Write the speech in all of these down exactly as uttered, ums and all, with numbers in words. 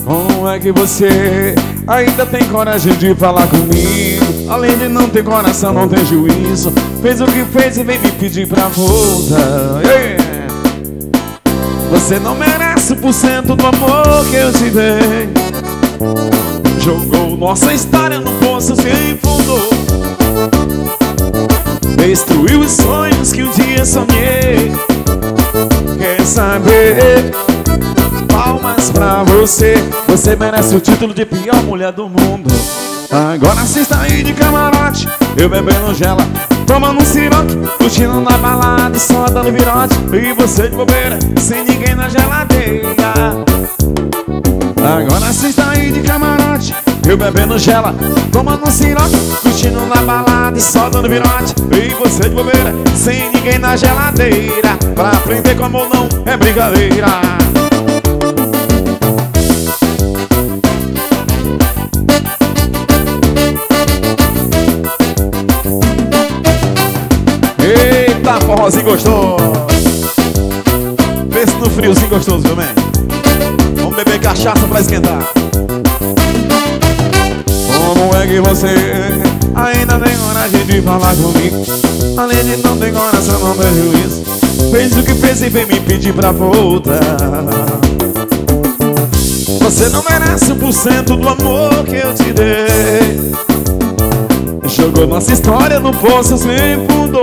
Como é que você ainda tem coragem de falar comigo? Além de não ter coração, não tem juízo. Fez o que fez e vem me pedir pra voltar. Yeah. Você não merece o por cento do amor que eu te dei. Jogou nossa história no poço sem fundo. Destruiu os sonhos que um dia sonhei. Quer saber? Palmas pra você. Você merece o título de pior mulher do mundo. Agora cê está aí de camarote, eu bebendo gela, tomando um siroque, curtindo na balada e só dando virote. E você de bobeira, sem ninguém na geladeira. Agora cê está aí de camarote, eu bebendo gela, tomando um siroque, curtindo na balada e só dando virote. E você de bobeira, sem ninguém na geladeira. Pra aprender com amor não é brincadeira. Eita, forrozinho gostoso. Pense no friozinho gostoso, viu, man? Vamos beber cachaça pra esquentar. Como é que você ainda tem coragem de falar comigo? Além de não ter coração, não tem juízo. Fez o que fez e vem me pedir pra voltar. Você não merece um por cento do amor que eu te dei. Jogou nossa história no poço sem fundo.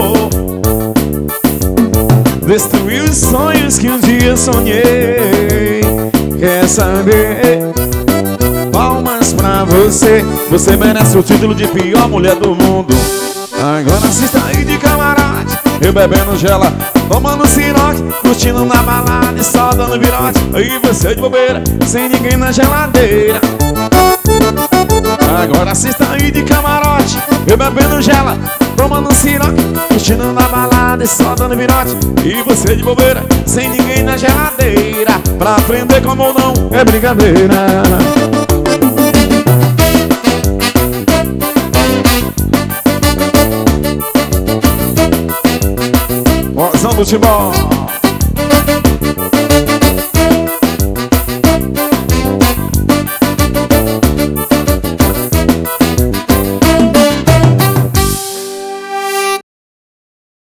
Destruiu os sonhos que um dia sonhei. Quer saber? Palmas pra você. Você merece o título de pior mulher do mundo. Agora cê está aí de camarote, eu bebendo gela, tomando siroque, curtindo na balada e só dando virote. E você de bobeira, sem ninguém na geladeira. Agora cê está aí de camarote, eu bebendo gela, tomando siroque, curtindo na balada e só dando virote. E você de bobeira, sem ninguém na geladeira. Pra aprender como ou não é brincadeira. Mozão do Timão.